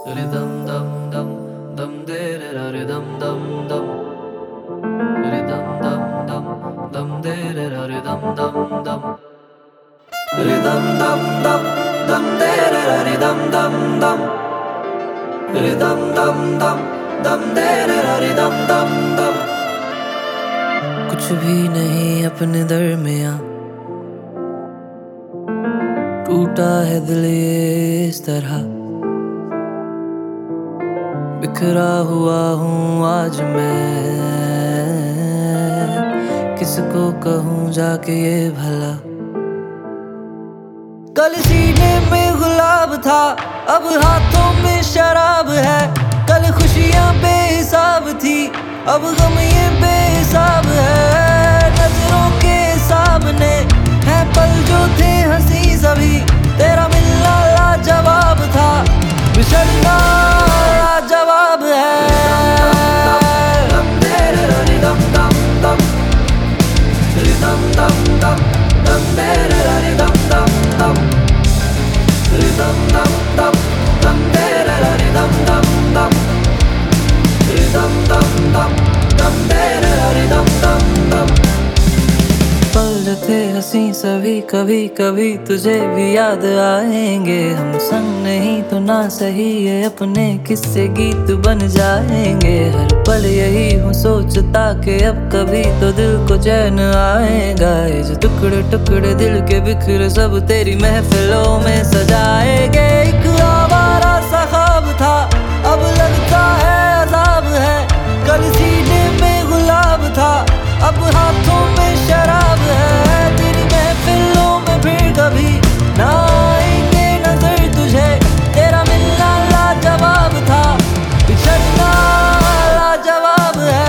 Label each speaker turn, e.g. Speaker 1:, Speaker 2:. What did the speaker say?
Speaker 1: Rhythm dum dum dum de re ra rhythm dum dum rhythm dum dum dum de re ra rhythm dum dum rhythm dum dum dum de re ra rhythm dum dum rhythm dum dum dum de re ra rhythm dum dum कुछ भी नहीं अपने दरमियां टूटा है दिल ये इस तरह बिखरा हुआ हूँ आज मैं किसको कहूँ जाके ये भला कल सीने में गुलाब था अब हाथों में शराब है कल खुशियाँ बेहिसाब थी अब गम ये बेहिसाब है नजरों के सामने है पल जो थे हंसी सभी तेरा मिलना लाजवाब था बिछड़ना लाजवाब पल जो थे हंसी सभी कभी कभी तुझे भी याद आएंगे हम संग नहीं तो ना सही ये अपने किस्से गीत बन जाएंगे हर पल यही हूँ सोचता कि अब कभी तो दिल को चैन आएगा ये जो टुकड़े टुकड़े दिल के बिखर सब तेरी महफिलों में सजाएंगे एक आवारा सा ख्वाब था अब लगता है अज़ाब है कल सीने में गुलाब था अब हाथों में शराब है तेरी महफिलों में फिर कभी ना आएंगे नजर तुझे तेरा मिलना लाजवाब था बिछड़ना लाजवाब है